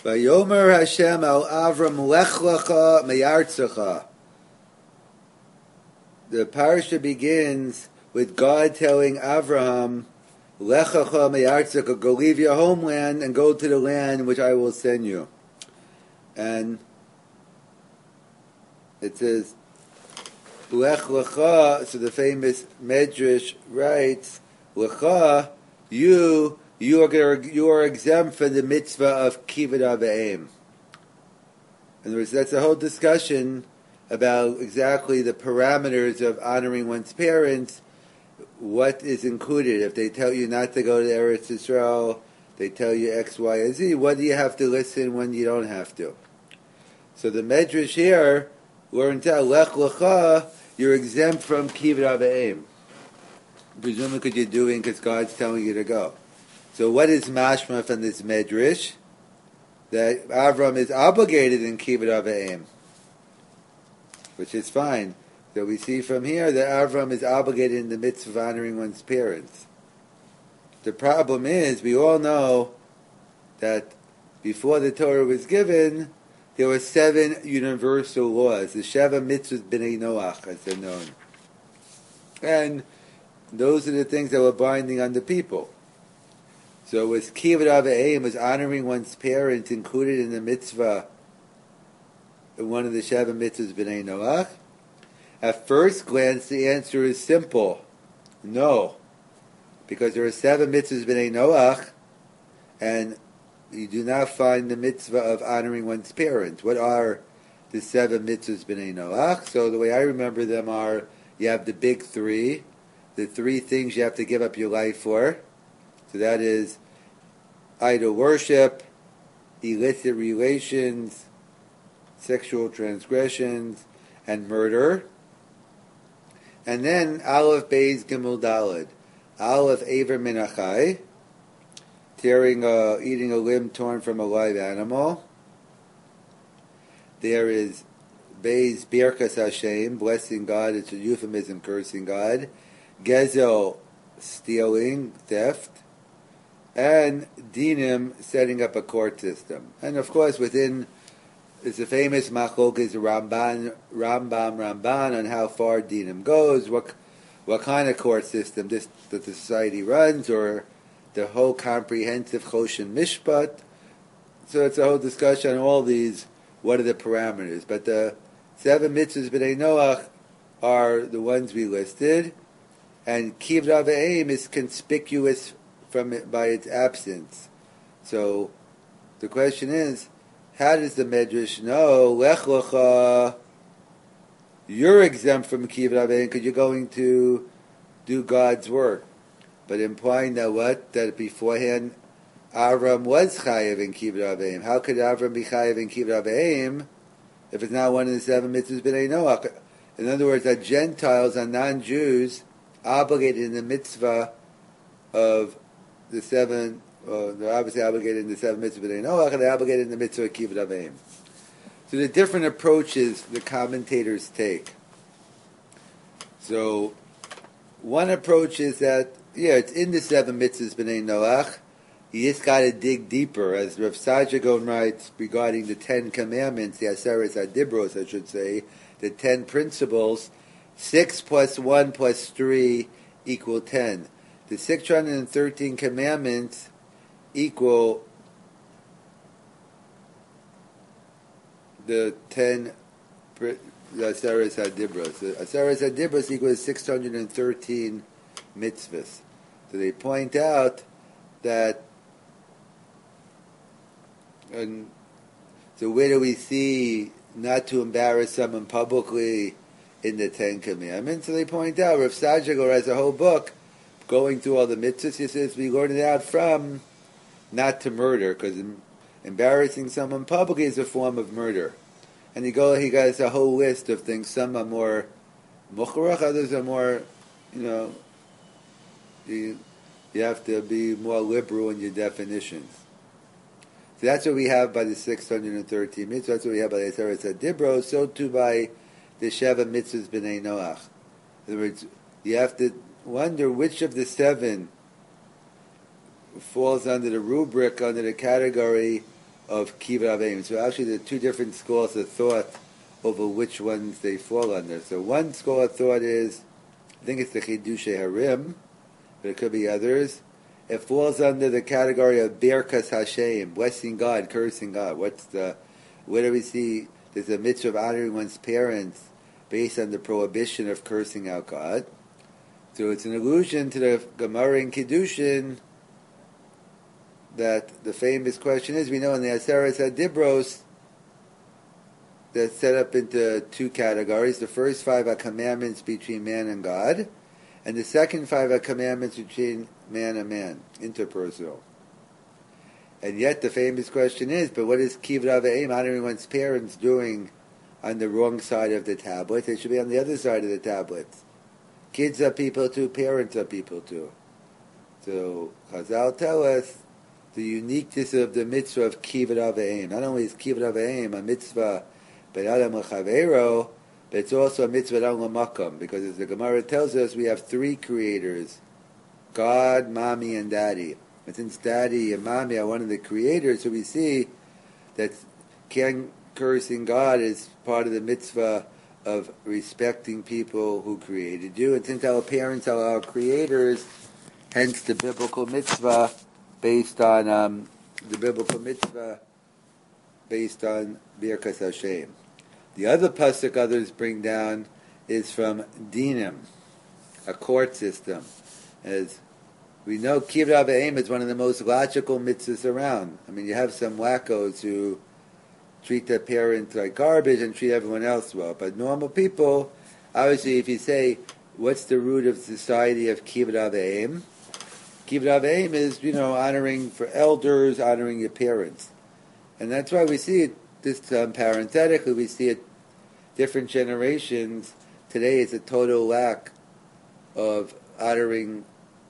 Vayomer Hashem al Avram lech lecha meyartzecha. The parasha begins with God telling Avraham, Lechacha meyartzecha, go leave your homeland and go to the land which I will send you. And it says, Lech lecha, so the famous Medrash writes, Lecha, you are exempt from the mitzvah of kivud av v'em. In other words, that's a whole discussion about exactly the parameters of honoring one's parents, what is included. If they tell you not to go to Eretz Yisrael, they tell you X, Y, and Z, what do you have to listen when you don't have to? So the Medrash here learns out, Lech lecha, you're exempt from kivud av v'em. Presumably because you're doing, because God's telling you to go. So what is mashma from this Medrash? That Avram is obligated in kivud av v'em, which is fine. So we see from here that Avram is obligated in the mitzvah of honoring one's parents. The problem is, we all know that before the Torah was given, there were 7 universal laws, the Sheva Mitzvot B'nai Noach, as they're known. And those are the things that were binding on the people. So was kivud av v'em, was honoring one's parents included in the mitzvah, in one of the Sheva Mitzvahs B'nai Noach? At first glance, the answer is simple. No. Because there are 7 mitzvahs B'nai Noach, and you do not find the mitzvah of honoring one's parents. What are the 7 mitzvahs B'nai Noach? So the way I remember them are, you have the big 3, the 3 things you have to give up your life for. So that is idol worship, illicit relations, sexual transgressions, and murder. And then Aleph Beis Gimel Daled. Aleph Aver Min Achai, eating a limb torn from a live animal. There is Beis Birkas Hashem, blessing God. It's a euphemism, cursing God. Gezel, stealing, theft. And Dinim, setting up a court system. And of course, within, it's a famous machlokes Rambam on how far Dinim goes, what kind of court system that the society runs, or the whole comprehensive Choshen Mishpat. So it's a whole discussion on all these, what are the parameters. But the 7 mitzvahs B'nai Noach are the ones we listed, and kivud av v'em is conspicuous by its absence. So the question is, how does the Medrash know, Lech lecha, you're exempt from kivud av v'em because you're going to do God's work? But implying that what? That beforehand Avram was chayav in kivud av v'em. How could Avram be chayav in kivud av v'em if it's not one of the 7 mitzvahs B'nai Noach? In other words, that Gentiles are non-Jews obligated in the mitzvah of the 7, they're obviously obligated in the 7 mitzvahs B'nai Noach, and they're obligated in the mitzvah of kivud av v'em. So the different approaches the commentators take. So one approach is that, it's in the 7 mitzvahs B'nai Noach. You just got to dig deeper, as Rav Saadia Gaon writes regarding the 10 commandments, the Aseres HaDibros, I should say, the 10 principles. 6 plus 1 plus 3 equal 10. The 613 commandments equal the 10 the Aseres HaDibros. The Aseres HaDibros equals 613 mitzvahs. So they point out that, and so where do we see not to embarrass someone publicly in the 10 commandments? So they point out, Rav Saadia Gaon has a whole book going through all the mitzvahs. He says we learn it out from not to murder, because embarrassing someone publicly is a form of murder. And he has a whole list of things. Some are more mukhrach, others are more, you have to be more liberal in your definitions. So that's what we have by the 613 mitzvahs. That's what we have by the Aseres HaDibros. So too by the Sheva mitzvahs B'nai Noach. In other words, you have to wonder which of the 7 falls under the rubric, under the category of Kibbutz Avim. So actually there are two different schools of thought over which ones they fall under. So one school of thought is, I think it's the Chidushei Harim, but it could be others. It falls under the category of Birkas Hashem, blessing God, cursing God. Where do we see there's a mitzvah of honoring one's parents based on the prohibition of cursing out God? So it's an allusion to the Gemara in Kiddushin that the famous question is, we know in the Aseres HaDibros, that's set up into two categories. The first 5 are commandments between man and God, and the second 5 are commandments between man and man, interpersonal. And yet the famous question is, but what is Kibbutz Avim, honoring one's parents, doing on the wrong side of the tablet? They should be on the other side of the tablet. Kids are people too, parents are people too. So Chazal tell us the uniqueness of the mitzvah of Kibbutz Avim. Not only is Kibbutz Avim a mitzvah ben adam l'chaveiro, but it's also a mitzvah ben adam l'makom, because as the Gemara tells us, we have 3 creators: God, Mommy, and Daddy. And since Daddy and Mommy are one of the creators, so we see that cursing God is part of the mitzvah of respecting people who created you. And since our parents are our creators, hence the biblical mitzvah based on Birkas Hashem. The other pasuk others bring down is from Dinim, a court system. As we know, Kibbutz Avim is one of the most logical mitzvahs around. I mean, you have some wackos who treat their parents like garbage and treat everyone else well. But normal people, obviously, if you say, what's the root of society of Kibbutz Avim? Kibbutz Avim is, honoring for elders, honoring your parents. And that's why we see it, this parenthetically, we see it different generations. Today it's a total lack of honoring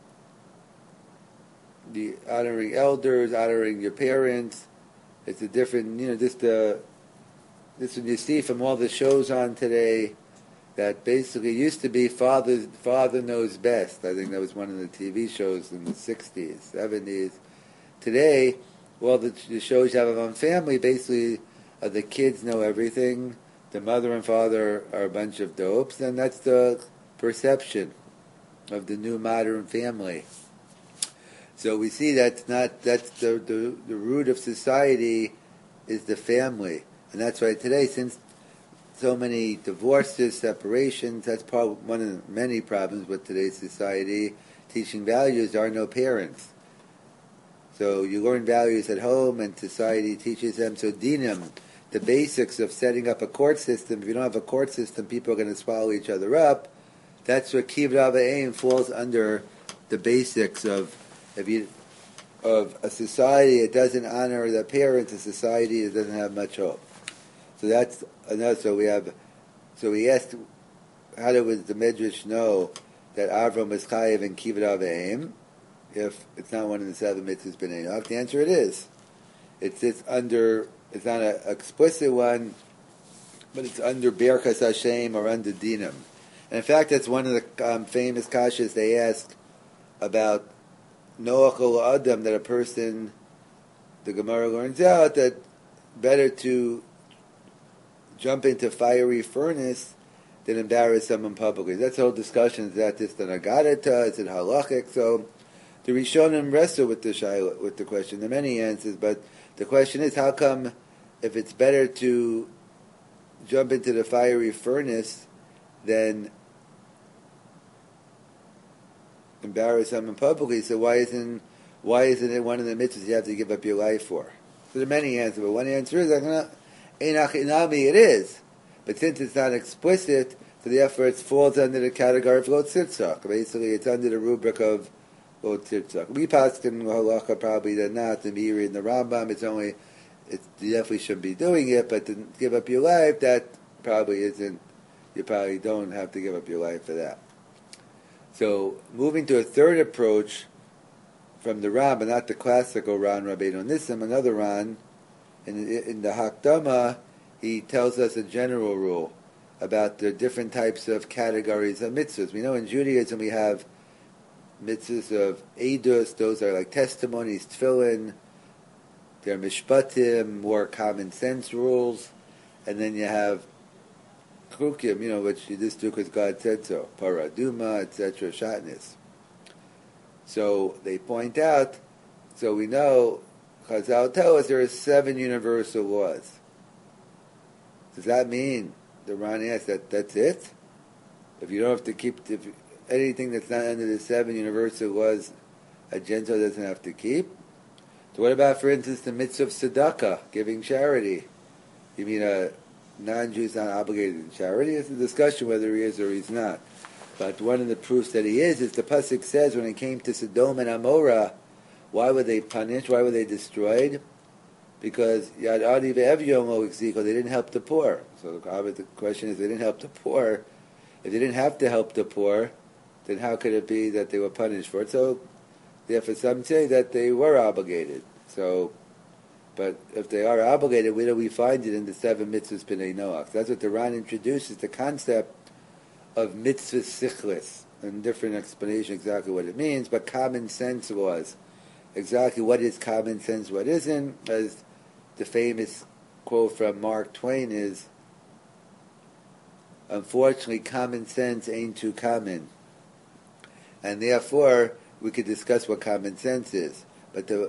elders, honoring your parents. It's a different, this what you see from all the shows on today, that basically used to be father knows best. I think that was one of the TV shows in the 60s, 70s. Today, all the shows you have on family, basically, the kids know everything. The mother and father are a bunch of dopes, and that's the perception of the new modern family. So we see that's the root of society is the family. And that's why today, since so many divorces, separations, that's one of the many problems with today's society. Teaching values, there are no parents. So you learn values at home and society teaches them. So dinim, the basics of setting up a court system, if you don't have a court system, people are going to swallow each other up. That's what Kibbutz Avim falls under, the basics of a society that doesn't honor the parents, a society that doesn't have much hope. So that's another. So we asked, how does the Medrash know that Avram was chayiv in Kibbutz Avim if it's not one of the 7 mitzvahs b'nei Noach? The answer it is. It's under. It's not an explicit one, but it's under Birkas Hashem or under Dinim. And in fact, that's one of the famous kashas they ask about Noach ol Adam, that a person, the Gemara learns out that better to jump into fiery furnace than embarrass someone publicly. That's the whole discussion. Is that just an agadata? Is it halachic? So the Rishonim wrestle with the question. There are many answers, but the question is, how come if it's better to jump into the fiery furnace than embarrass someone publicly? So why isn't it one of the mitzvahs you have to give up your life for? So there are many answers, but one answer is it is, but since it's not explicit, so therefore it falls under the category of lo tzitzak. Basically, it's under the rubric of lo tzitzak. We paskin halacha probably they're not. The Meiri and the Rambam, you definitely shouldn't be doing it, but to give up your life, that probably isn't. You probably don't have to give up your life for that. So moving to a third approach from the Ran, not the classical Ran Rabbeinu Nissim, another Ran. In the Hakdama, he tells us a general rule about the different types of categories of mitzvahs. We know in Judaism we have mitzvahs of edus; those are like testimonies, tefillin, There are mishpatim, more common sense rules, and then you have chukim, which you just do because God said so, paraduma, etc., shatnis. So they point out, so we know, Chazal tell us there are 7 universal laws. Does that mean, the Ran asks, that's it? If you don't have to keep, anything that's not under the 7 universal laws, a Gentile doesn't have to keep? So what about, for instance, the mitzvah of tzedakah, giving charity? You mean a non-Jew is not obligated in charity? It's a discussion whether he is or he's not. But one of the proofs that he is the pasuk says when it came to Sodom and Amorah, why were they punished? Why were they destroyed? Because Yad Adi ve'Evyom lo exiko, they didn't help the poor. So the question is, they didn't help the poor. If they didn't have to help the poor, then how could it be that they were punished for it? So therefore, some say that they were obligated. So, but if they are obligated, where do we find it in the 7 mitzvahs b'nei Noach? That's what the Ran introduces, the concept of mitzvah sichlis, and different explanation exactly what it means, but common sense was exactly what is common sense, what isn't, as the famous quote from Mark Twain is, unfortunately, common sense ain't too common. And therefore, we could discuss what common sense is. But the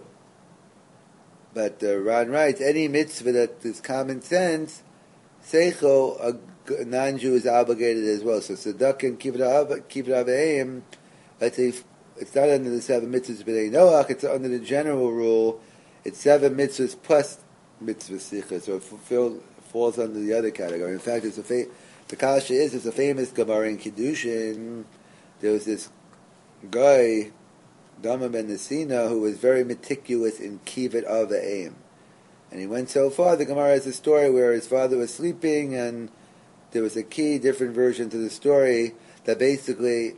Ran writes, any mitzvah that is common sense, seichel, a non-Jew is obligated as well. So tzedakah and kibbut avayim, let's say, it's not under the 7 mitzvahs b'nei Noach, it's under the general rule, it's 7 mitzvahs plus mitzvah sicha, so it falls under the other category. In fact, the kasha is, it's a famous Gemara in Kiddushin. There was this guy, Dama ben Nesina, who was very meticulous in kibbut avayim. And he went so far, the Gemara has a story where his father was sleeping, and there was a key, different version to the story, that basically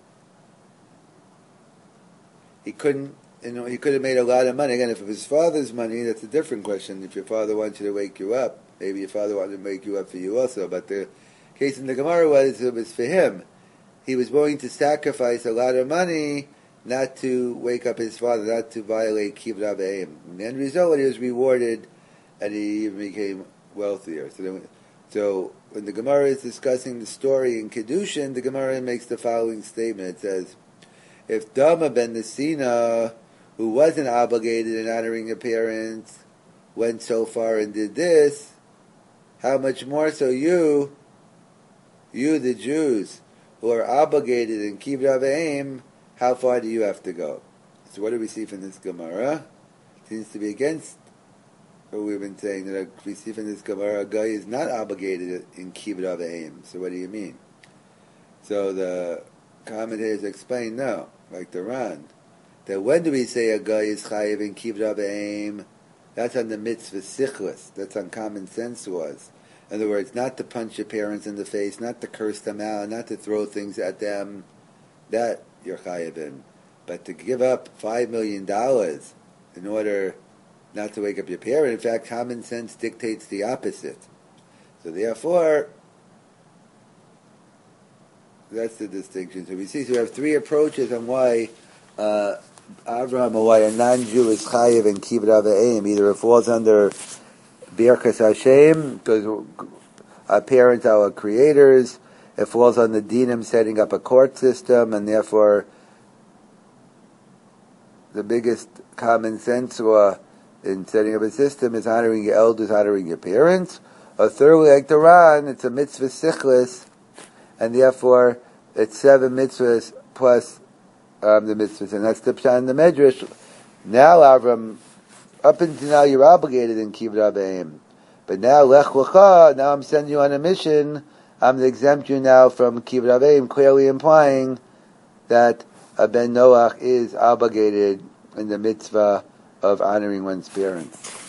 he could have made a lot of money. Again, if it was his father's money, that's a different question. If your father wanted to wake you up, maybe your father wanted to wake you up for you also. But the case in the Gemara was, it was for him. He was willing to sacrifice a lot of money not to wake up his father, not to violate kibbut avayim. And the end result, he was rewarded, and he even became wealthier. So when the Gemara is discussing the story in Kiddushin, the Gemara makes the following statement. It says, if Dama ben Nesina, who wasn't obligated in honoring her parents, went so far and did this, how much more so you the Jews, who are obligated in kibbut avayim, how far do you have to go? So what do we see from this Gemara? It seems to be against what we've been saying, that we see from this Gemara, a guy is not obligated in kibbut avayim. So what do you mean? So the commentators explain, no, like the Ran, that when do we say a guy is chayiv in kibbut avayim? That's on the mitzvah sichlis. That's on common sense laws. In other words, not to punch your parents in the face, not to curse them out, not to throw things at them. That you're chayiv in. But to give up $5 million in order not to wake up your parent, in fact, common sense dictates the opposite. So therefore, that's the distinction. So we have 3 approaches on why Avraham, or why a non-Jew is chayiv in kibbut avayim. Either it falls under Birkas Hashem, because our parents are our creators. It falls on the dinim, setting up a court system, and therefore the biggest common sense law in setting up a system is honoring your elders, honoring your parents. Or thirdly, like the Ran, it's a mitzvah sichlis, and therefore it's 7 mitzvahs plus the mitzvahs, and that's the pshat in the Medrash. Now, Avram, up until now you're obligated in kibbut avayim, but now lech lecha, now I'm sending you on a mission. I'm going to exempt you now from kibbut avayim, clearly implying that a ben Noach is obligated in the mitzvah of honoring one's parents.